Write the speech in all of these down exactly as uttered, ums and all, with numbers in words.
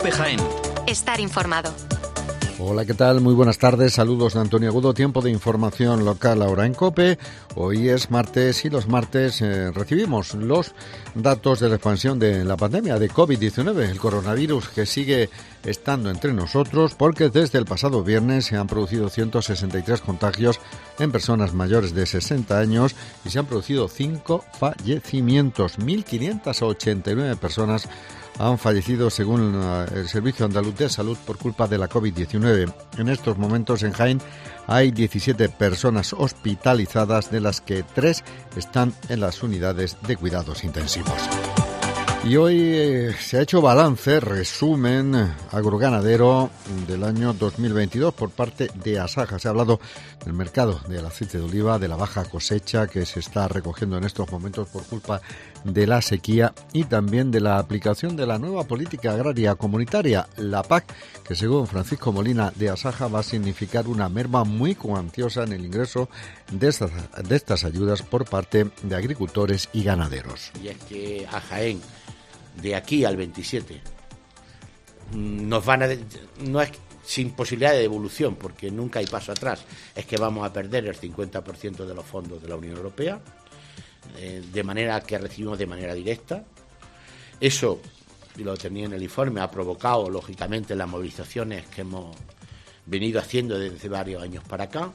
COPE Jaén. Estar informado. Hola, ¿qué tal? Muy buenas tardes. Saludos de Antonio Agudo. Tiempo de información local ahora en COPE. Hoy es martes y los martes eh, recibimos los datos de la expansión de la pandemia de COVID diecinueve, el coronavirus que sigue estando entre nosotros porque desde el pasado viernes se han producido ciento sesenta y tres contagios en personas mayores de sesenta años y se han producido cinco fallecimientos. mil quinientas ochenta y nueve personas han fallecido según el Servicio Andaluz de Salud por culpa de la COVID diecinueve. En estos momentos en Jaén hay diecisiete personas hospitalizadas, de las que tres están en las unidades de cuidados intensivos. Y hoy eh, se ha hecho balance, resumen agroganadero del año dos mil veintidós por parte de Asaja. Se ha hablado del mercado del aceite de oliva, de la baja cosecha que se está recogiendo en estos momentos por culpa de la sequía y también de la aplicación de la nueva política agraria comunitaria, la P A C, que según Francisco Molina de Asaja va a significar una merma muy cuantiosa en el ingreso de estas, de estas ayudas por parte de agricultores y ganaderos. Y es que a Jaén, de aquí al veintisiete, nos van a, no es sin posibilidad de devolución, porque nunca hay paso atrás, es que vamos a perder el cincuenta por ciento de los fondos de la Unión Europea, eh, de manera que recibimos de manera directa. Eso, y lo tenía en el informe, ha provocado lógicamente las movilizaciones que hemos venido haciendo desde varios años para acá.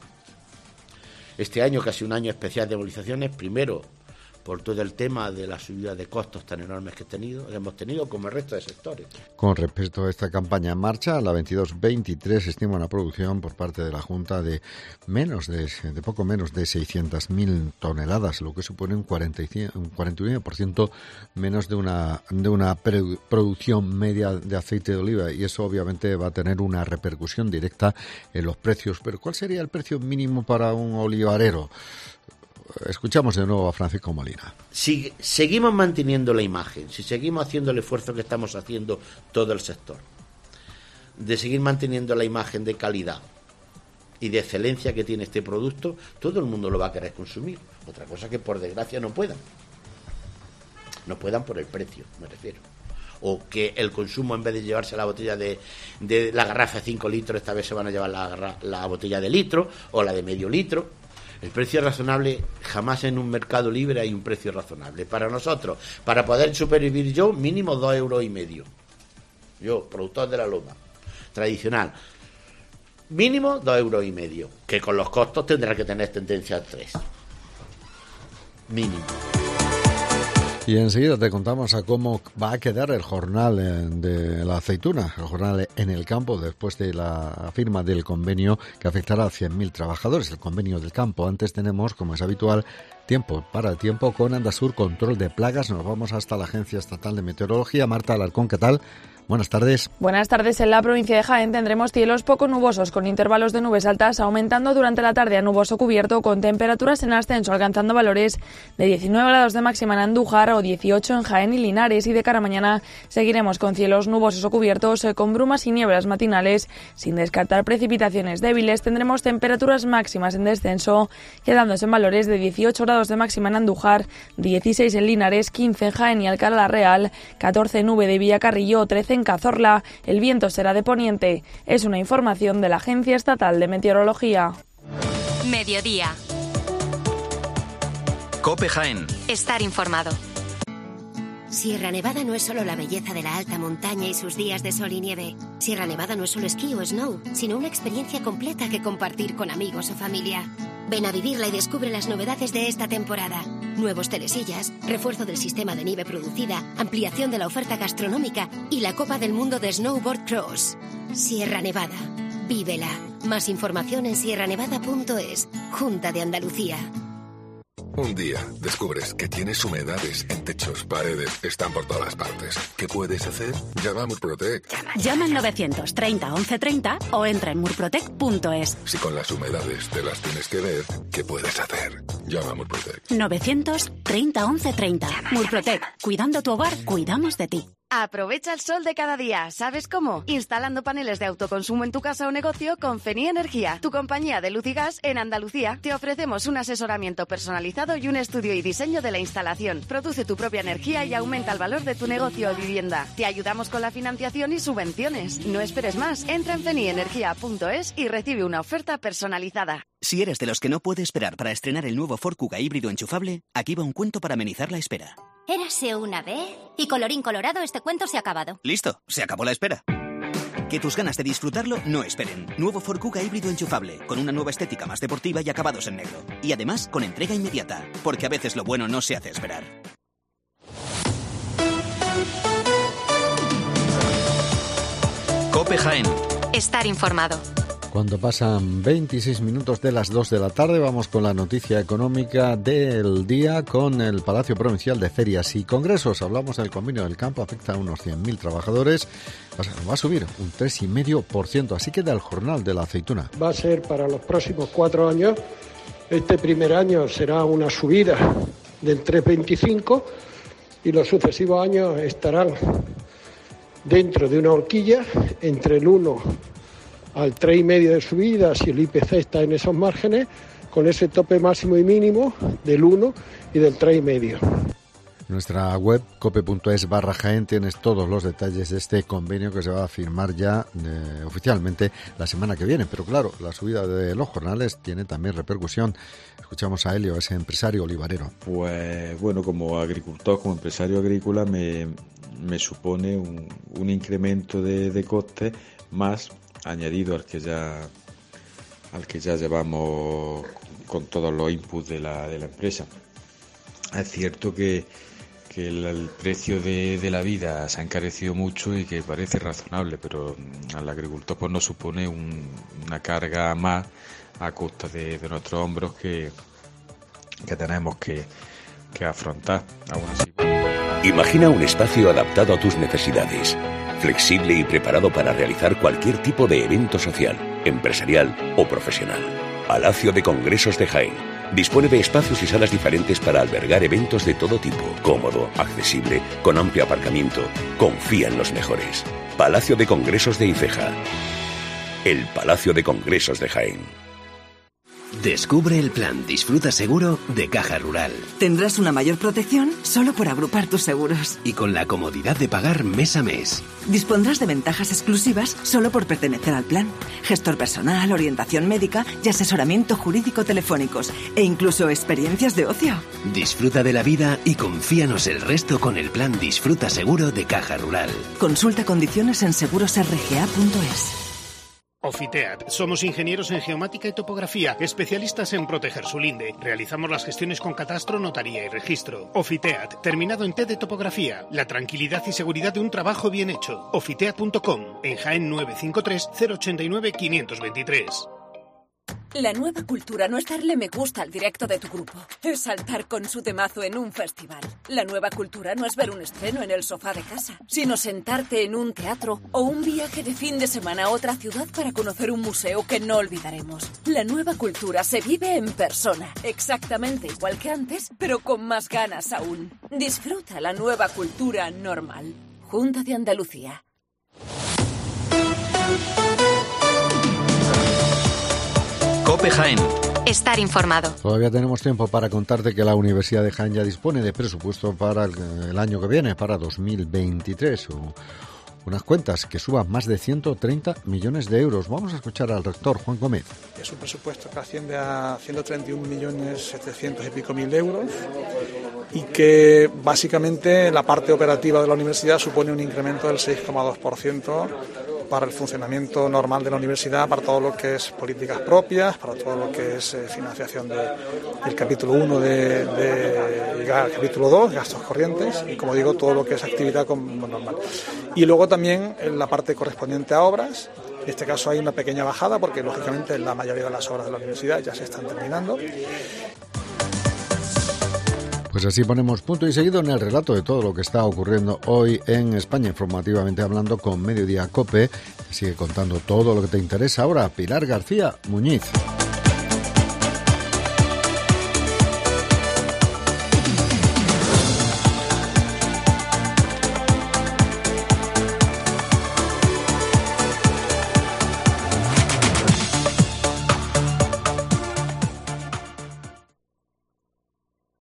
Este año, casi un año especial de movilizaciones, primero por todo el tema de la subida de costos tan enormes que, tenido, que hemos tenido, como el resto de sectores. Con respecto a esta campaña en marcha, la veintidós veintitrés estima una producción por parte de la Junta de menos de, de poco menos de seiscientas mil toneladas, lo que supone un, cuarenta y cinco, un cuarenta y nueve por ciento menos de una, de una pre- producción media de aceite de oliva, y eso obviamente va a tener una repercusión directa en los precios. Pero ¿cuál sería el precio mínimo para un olivarero? Escuchamos de nuevo a Francisco Molina. Si seguimos manteniendo la imagen, si seguimos haciendo el esfuerzo que estamos haciendo todo el sector, de seguir manteniendo la imagen de calidad y de excelencia que tiene este producto, todo el mundo lo va a querer consumir. Otra cosa que por desgracia no puedan. No puedan por el precio, me refiero. O que el consumo, en vez de llevarse la botella de, de la garrafa de cinco litros, esta vez se van a llevar la, la botella de litro o la de medio litro. El precio razonable, jamás en un mercado libre hay un precio razonable. Para nosotros, para poder supervivir yo, mínimo dos euros y medio. Yo, productor de la loma, tradicional, mínimo dos euros y medio, que con los costos tendrá que tener tendencia a tres. Mínimo. Y enseguida te contamos a cómo va a quedar el jornal de la aceituna, el jornal en el campo, después de la firma del convenio que afectará a cien mil trabajadores, el convenio del campo. Antes tenemos, como es habitual, tiempo para el tiempo con Andasur Control de Plagas. Nos vamos hasta la Agencia Estatal de Meteorología. Marta Alarcón, ¿qué tal? Buenas tardes. Buenas tardes. En la provincia de Jaén tendremos cielos poco nubosos con intervalos de nubes altas aumentando durante la tarde a nuboso cubierto con temperaturas en ascenso alcanzando valores de diecinueve grados de máxima en Andújar o dieciocho en Jaén y Linares, y de cara a mañana seguiremos con cielos nubosos o cubiertos con brumas y nieblas matinales sin descartar precipitaciones débiles. Tendremos temperaturas máximas en descenso quedándose en valores de dieciocho grados de máxima en Andújar, dieciséis en Linares, quince en Jaén y Alcalá la Real, catorce en Nube de Villacarrillo, trece en Cazorla. El viento será de poniente. Es una información de la Agencia Estatal de Meteorología. Mediodía. COPE Jaén. Estar informado. Sierra Nevada no es solo la belleza de la alta montaña y sus días de sol y nieve. Sierra Nevada no es solo esquí o snow, sino una experiencia completa que compartir con amigos o familia. Ven a vivirla y descubre las novedades de esta temporada. Nuevos telesillas, refuerzo del sistema de nieve producida, ampliación de la oferta gastronómica y la Copa del Mundo de Snowboard Cross. Sierra Nevada. Vívela. Más información en sierra nevada punto es. Junta de Andalucía. Un día descubres que tienes humedades en techos, paredes, están por todas partes. ¿Qué puedes hacer? Llama a Murprotec. Llama al novecientos treinta once treinta o entra en murprotec punto es. Si con las humedades te las tienes que ver, ¿qué puedes hacer? Llama a Murprotec. novecientos treinta once treinta. Murprotec. Cuidando tu hogar, cuidamos de ti. Aprovecha el sol de cada día. ¿Sabes cómo? Instalando paneles de autoconsumo en tu casa o negocio con Feni Energía, tu compañía de luz y gas en Andalucía. Te ofrecemos un asesoramiento personalizado y un estudio y diseño de la instalación. Produce tu propia energía y aumenta el valor de tu negocio o vivienda. Te ayudamos con la financiación y subvenciones. No esperes más. Entra en feni energía punto es y recibe una oferta personalizada. Si eres de los que no puede esperar para estrenar el nuevo Ford Kuga híbrido enchufable, aquí va un cuento para amenizar la espera. Érase una vez y colorín colorado, este cuento se ha acabado. Listo, se acabó la espera. Que tus ganas de disfrutarlo no esperen. Nuevo Ford Kuga híbrido enchufable, con una nueva estética más deportiva y acabados en negro. Y además con entrega inmediata, porque a veces lo bueno no se hace esperar. COPE Jaén. Estar informado. Cuando pasan veintiséis minutos de las dos de la tarde, vamos con la noticia económica del día con el Palacio Provincial de Ferias y Congresos. Hablamos del convenio del campo, afecta a unos cien mil trabajadores, va a subir un tres coma cinco por ciento, así queda el jornal de la aceituna. Va a ser para los próximos cuatro años, este primer año será una subida del tres coma veinticinco y los sucesivos años estarán dentro de una horquilla entre el uno al tres coma cinco de subida, si el I P C está en esos márgenes, con ese tope máximo y mínimo del uno y del tres coma cinco. En nuestra web, cope.es barra Jaén, tienes todos los detalles de este convenio que se va a firmar ya eh, oficialmente la semana que viene. Pero claro, la subida de los jornales tiene también repercusión. Escuchamos a Helio, ese empresario olivarero. Pues bueno, como agricultor, como empresario agrícola, me, me supone un, un incremento de, de costes más añadido al que ya al que ya llevamos con todos los inputs de la, de la empresa. Es cierto que, que el, el precio de, de la vida se ha encarecido mucho y que parece razonable, pero al agricultor pues nos supone un, una carga más a costa de, de nuestros hombros que, que tenemos que, que afrontar. Aún así. Imagina un espacio adaptado a tus necesidades, flexible y preparado para realizar cualquier tipo de evento social, empresarial o profesional. Palacio de Congresos de Jaén dispone de espacios y salas diferentes para albergar eventos de todo tipo, cómodo, accesible, con amplio aparcamiento. Confía en los mejores. Palacio de Congresos de Ifeja. El Palacio de Congresos de Jaén. Descubre el plan Disfruta Seguro de Caja Rural. Tendrás una mayor protección solo por agrupar tus seguros. Y con la comodidad de pagar mes a mes. Dispondrás de ventajas exclusivas solo por pertenecer al plan. Gestor personal, orientación médica y asesoramiento jurídico telefónicos. E incluso experiencias de ocio. Disfruta de la vida y confíanos el resto con el plan Disfruta Seguro de Caja Rural. Consulta condiciones en seguros r g a punto es. Ofiteat. Somos ingenieros en geomática y topografía, especialistas en proteger su linde. Realizamos las gestiones con catastro, notaría y registro. Ofiteat, terminado en T de topografía. La tranquilidad y seguridad de un trabajo bien hecho. Ofiteat punto com, en Jaén nueve cinco tres, cero ocho nueve, cinco dos tres. La nueva cultura no es darle me gusta al directo de tu grupo, es saltar con su temazo en un festival. La nueva cultura no es ver un estreno en el sofá de casa, sino sentarte en un teatro o un viaje de fin de semana a otra ciudad para conocer un museo que no olvidaremos. La nueva cultura se vive en persona, exactamente igual que antes, pero con más ganas aún. Disfruta la nueva cultura normal. Junta de Andalucía. COPE Jaén. Estar informado. Todavía tenemos tiempo para contarte que la Universidad de Jaén ya dispone de presupuesto para el, el año que viene, para dos mil veintitrés. O, unas cuentas que suban más de ciento treinta millones de euros. Vamos a escuchar al rector Juan Gómez. Es un presupuesto que asciende a ciento treinta y un millones setecientos y pico mil euros y que básicamente la parte operativa de la universidad supone un incremento del seis coma dos por ciento para el funcionamiento normal de la universidad, para todo lo que es políticas propias, para todo lo que es eh, financiación de, del capítulo uno de, de, de capítulo dos, gastos corrientes, y como digo, todo lo que es actividad como normal. Y luego también en la parte correspondiente a obras. En este caso hay una pequeña bajada porque lógicamente la mayoría de las obras de la universidad ya se están terminando. Pues así ponemos punto y seguido en el relato de todo lo que está ocurriendo hoy en España, informativamente hablando, con Mediodía COPE. Sigue contando todo lo que te interesa ahora, Pilar García Muñiz.